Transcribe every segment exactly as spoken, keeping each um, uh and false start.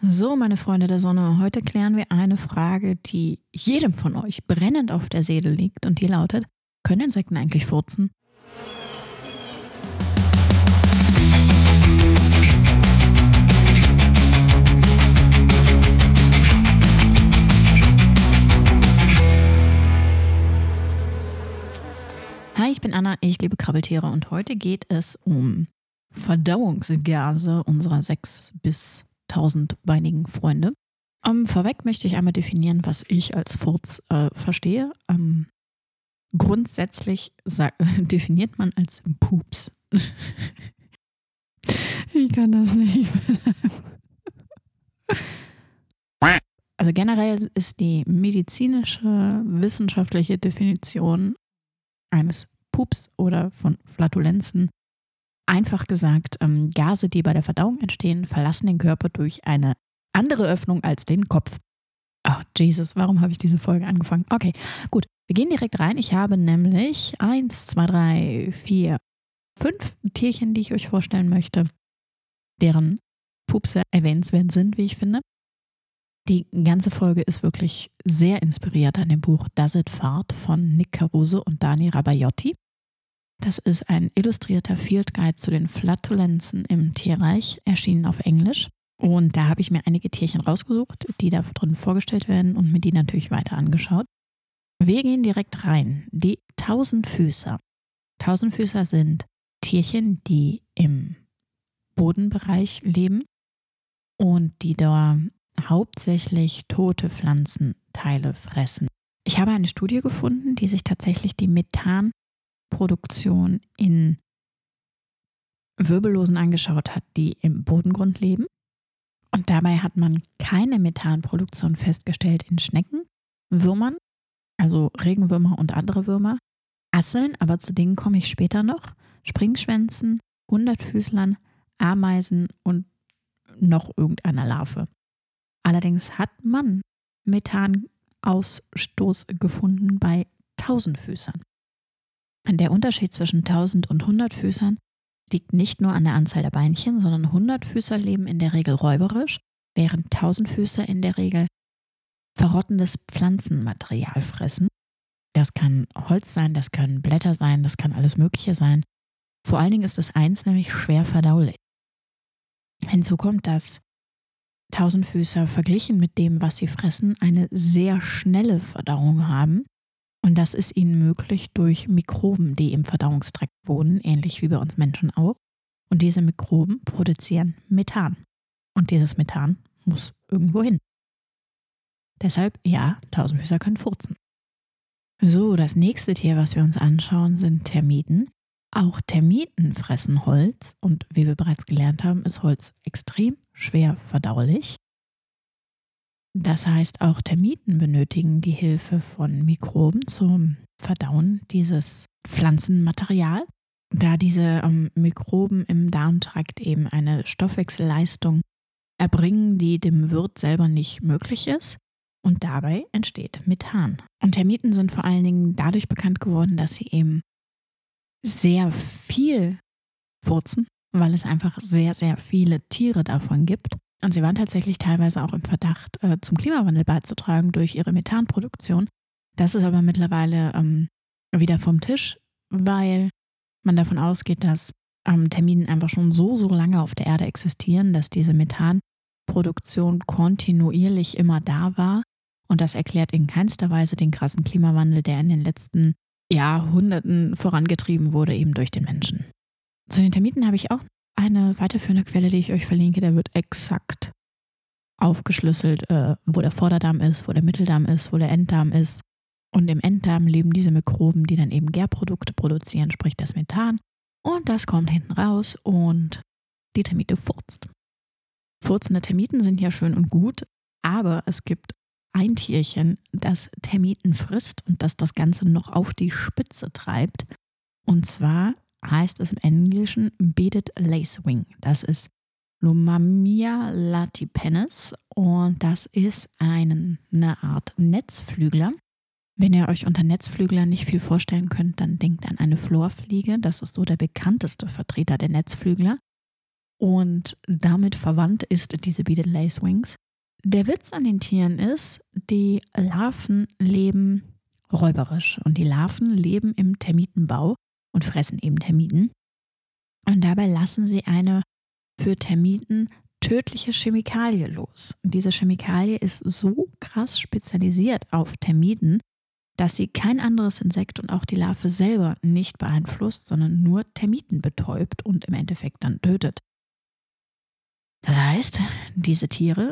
So, meine Freunde der Sonne, heute klären wir eine Frage, die jedem von euch brennend auf der Seele liegt und die lautet: Können Insekten eigentlich furzen? Hi, ich bin Anna, ich liebe Krabbeltiere und heute geht es um Verdauungsgase unserer sechs- bis tausendbeinigen Freunde. Um, vorweg möchte ich einmal definieren, was ich als Furz äh, verstehe. Um, grundsätzlich sa- definiert man als Pups. Ich kann das nicht. Also generell ist die medizinische, wissenschaftliche Definition eines Pups oder von Flatulenzen einfach gesagt, ähm, Gase, die bei der Verdauung entstehen, verlassen den Körper durch eine andere Öffnung als den Kopf. Oh, Jesus, warum habe ich diese Folge angefangen? Okay, gut, wir gehen direkt rein. Ich habe nämlich eins, zwei, drei, vier, fünf Tierchen, die ich euch vorstellen möchte, deren Pupse erwähnenswert sind, wie ich finde. Die ganze Folge ist wirklich sehr inspiriert an dem Buch Does It Fart von Nick Caruso und Dani Rabaiotti. Das ist ein illustrierter Field Guide zu den Flatulenzen im Tierreich, erschienen auf Englisch. Und da habe ich mir einige Tierchen rausgesucht, die da drin vorgestellt werden und mir die natürlich weiter angeschaut. Wir gehen direkt rein. Die Tausendfüßer. Tausendfüßer sind Tierchen, die im Bodenbereich leben und die da hauptsächlich tote Pflanzenteile fressen. Ich habe eine Studie gefunden, die sich tatsächlich die Methanproduktion in Wirbellosen angeschaut hat, die im Bodengrund leben. Und dabei hat man keine Methanproduktion festgestellt in Schnecken, Würmern, also Regenwürmer und andere Würmer, Asseln, aber zu denen komme ich später noch, Springschwänzen, Hundertfüßlern, Ameisen und noch irgendeiner Larve. Allerdings hat man Methanausstoß gefunden bei Tausendfüßern. Der Unterschied zwischen Tausend- und Hundertfüßern liegt nicht nur an der Anzahl der Beinchen, sondern Hundertfüßer leben in der Regel räuberisch, während Tausendfüßer in der Regel verrottendes Pflanzenmaterial fressen. Das kann Holz sein, das können Blätter sein, das kann alles Mögliche sein. Vor allen Dingen ist das eins nämlich schwer verdaulich. Hinzu kommt, dass Tausendfüßer verglichen mit dem, was sie fressen, eine sehr schnelle Verdauung haben. Und das ist ihnen möglich durch Mikroben, die im Verdauungstrakt wohnen, ähnlich wie bei uns Menschen auch. Und diese Mikroben produzieren Methan. Und dieses Methan muss irgendwo hin. Deshalb, ja, Tausendfüßer können furzen. So, das nächste Tier, was wir uns anschauen, sind Termiten. Auch Termiten fressen Holz und wie wir bereits gelernt haben, ist Holz extrem schwer verdaulich. Das heißt, auch Termiten benötigen die Hilfe von Mikroben zum Verdauen dieses Pflanzenmaterial. Da diese ähm, Mikroben im Darmtrakt eben eine Stoffwechselleistung erbringen, die dem Wirt selber nicht möglich ist. Und dabei entsteht Methan. Und Termiten sind vor allen Dingen dadurch bekannt geworden, dass sie eben sehr viel furzen, weil es einfach sehr, sehr viele Tiere davon gibt. Und sie waren tatsächlich teilweise auch im Verdacht, äh, zum Klimawandel beizutragen durch ihre Methanproduktion. Das ist aber mittlerweile ähm, wieder vom Tisch, weil man davon ausgeht, dass ähm, Termiten einfach schon so, so lange auf der Erde existieren, dass diese Methanproduktion kontinuierlich immer da war. Und das erklärt in keinster Weise den krassen Klimawandel, der in den letzten Jahrhunderten vorangetrieben wurde, eben durch den Menschen. Zu den Termiten habe ich auch eine weiterführende Quelle, die ich euch verlinke. Da wird exakt aufgeschlüsselt, äh, wo der Vorderdarm ist, wo der Mitteldarm ist, wo der Enddarm ist. Und im Enddarm leben diese Mikroben, die dann eben Gärprodukte produzieren, sprich das Methan. Und das kommt hinten raus und die Termite furzt. Furzende Termiten sind ja schön und gut, aber es gibt ein Tierchen, das Termiten frisst und das das Ganze noch auf die Spitze treibt. Und zwar heißt es im Englischen Beaded Lacewing. Das ist Lomamia latipenis und das ist eine, eine Art Netzflügler. Wenn ihr euch unter Netzflügler nicht viel vorstellen könnt, dann denkt an eine Florfliege. Das ist so der bekannteste Vertreter der Netzflügler. und damit verwandt ist diese Beaded Lacewings. Der Witz an den Tieren ist, die Larven leben räuberisch und die Larven leben im Termitenbau und fressen eben Termiten. Und dabei lassen sie eine für Termiten tödliche Chemikalie los. Und diese Chemikalie ist so krass spezialisiert auf Termiten, dass sie kein anderes Insekt und auch die Larve selber nicht beeinflusst, sondern nur Termiten betäubt und im Endeffekt dann tötet. Das heißt, diese Tiere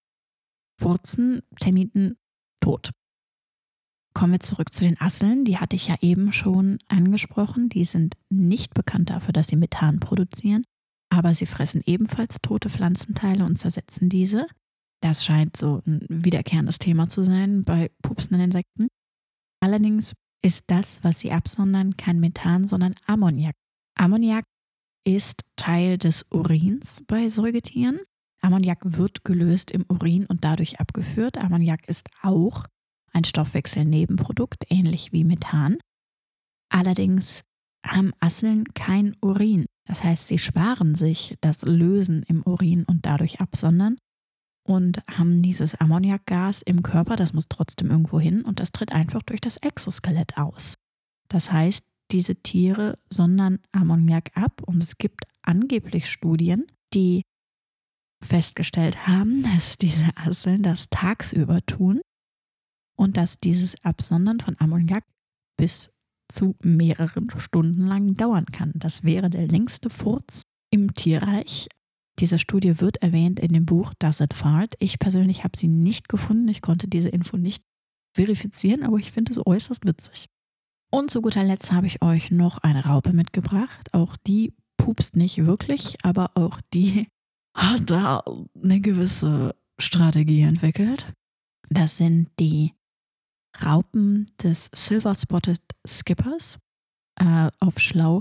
furzen Termiten tot. Kommen wir zurück zu den Asseln. Die hatte ich ja eben schon angesprochen. Die sind nicht bekannt dafür, dass sie Methan produzieren, aber sie fressen ebenfalls tote Pflanzenteile und zersetzen diese. Das scheint so ein wiederkehrendes Thema zu sein bei pupsenden Insekten. Allerdings ist das, was sie absondern, kein Methan, sondern Ammoniak. Ammoniak ist Teil des Urins bei Säugetieren. Ammoniak wird gelöst im Urin und dadurch abgeführt. Ammoniak ist auch ein Stoffwechselnebenprodukt, ähnlich wie Methan. Allerdings haben Asseln kein Urin. Das heißt, sie sparen sich das Lösen im Urin und dadurch absondern und haben dieses Ammoniakgas im Körper, das muss trotzdem irgendwo hin und das tritt einfach durch das Exoskelett aus. Das heißt, diese Tiere sondern Ammoniak ab und es gibt angeblich Studien, die festgestellt haben, dass diese Asseln das tagsüber tun und dass dieses Absondern von Ammoniak bis zu mehreren Stunden lang dauern kann. Das wäre der längste Furz im Tierreich. Diese Studie wird erwähnt in dem Buch Does It Fart? Ich persönlich habe sie nicht gefunden. Ich konnte diese Info nicht verifizieren, aber ich finde es äußerst witzig. Und zu guter Letzt habe ich euch noch eine Raupe mitgebracht. Auch die pupst nicht wirklich, aber auch die hat da eine gewisse Strategie entwickelt. Das sind die Raupen des Silver Spotted Skippers, äh, auf schlau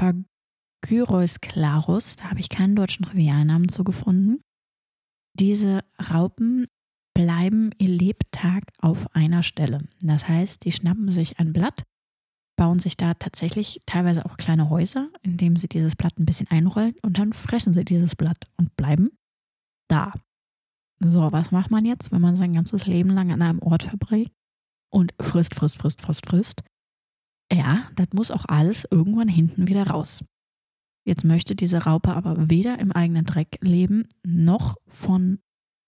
Epagyros clarus, da habe ich keinen deutschen Trivialnamen zu gefunden. Diese Raupen bleiben ihr Lebtag auf einer Stelle. Das heißt, die schnappen sich ein Blatt, bauen sich da tatsächlich teilweise auch kleine Häuser, indem sie dieses Blatt ein bisschen einrollen und dann fressen sie dieses Blatt und bleiben da. So, was macht man jetzt, wenn man sein ganzes Leben lang an einem Ort verbringt und frisst, frisst, frisst, frisst, frisst? Ja, das muss auch alles irgendwann hinten wieder raus. Jetzt möchte diese Raupe aber weder im eigenen Dreck leben, noch von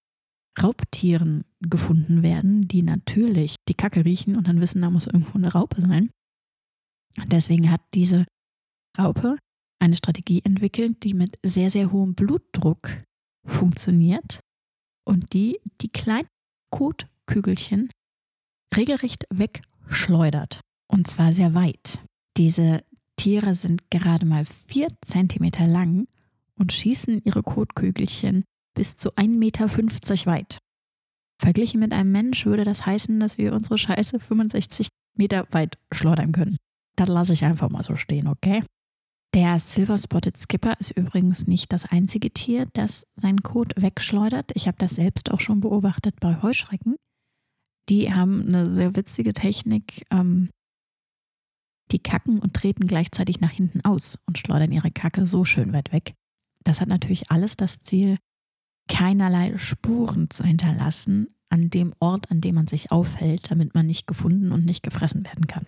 Raubtieren gefunden werden, die natürlich die Kacke riechen und dann wissen, da muss irgendwo eine Raupe sein. Deswegen hat diese Raupe eine Strategie entwickelt, die mit sehr, sehr hohem Blutdruck funktioniert und die die kleinen Kotkügelchen regelrecht wegschleudert. Und zwar sehr weit. Diese Tiere sind gerade mal vier Zentimeter lang und schießen ihre Kotkügelchen bis zu ein Meter fünfzig weit. Verglichen mit einem Mensch würde das heißen, dass wir unsere Scheiße fünfundsechzig Meter weit schleudern können. Das lasse ich einfach mal so stehen, okay? Der Silver Spotted Skipper ist übrigens nicht das einzige Tier, das seinen Kot wegschleudert. Ich habe das selbst auch schon beobachtet bei Heuschrecken. Die haben eine sehr witzige Technik. Ähm, die kacken und treten gleichzeitig nach hinten aus und schleudern ihre Kacke so schön weit weg. Das hat natürlich alles das Ziel, keinerlei Spuren zu hinterlassen an dem Ort, an dem man sich aufhält, damit man nicht gefunden und nicht gefressen werden kann.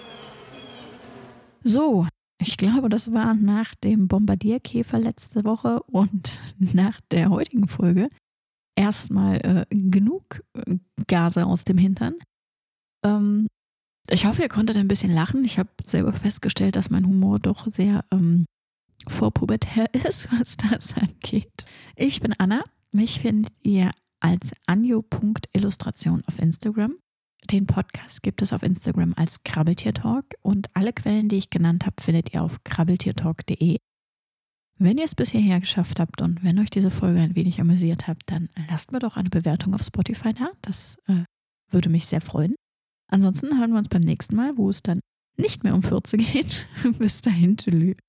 So, ich glaube, das war nach dem Bombardierkäfer letzte Woche und nach der heutigen Folge erstmal äh, genug äh, Gase aus dem Hintern. Ähm, ich hoffe, ihr konntet ein bisschen lachen. Ich habe selber festgestellt, dass mein Humor doch sehr ähm, vorpubertär ist, was das angeht. Ich bin Anna. Mich findet ihr als anjo punkt illustration auf Instagram. Den Podcast gibt es auf Instagram als Krabbeltiertalk und alle Quellen, die ich genannt habe, findet ihr auf krabbeltiertalk punkt de. Wenn ihr es bis hierher geschafft habt und wenn euch diese Folge ein wenig amüsiert habt, dann lasst mir doch eine Bewertung auf Spotify da. Das äh, würde mich sehr freuen. Ansonsten hören wir uns beim nächsten Mal, wo es dann nicht mehr um Fürze geht. Bis dahin, tschüss.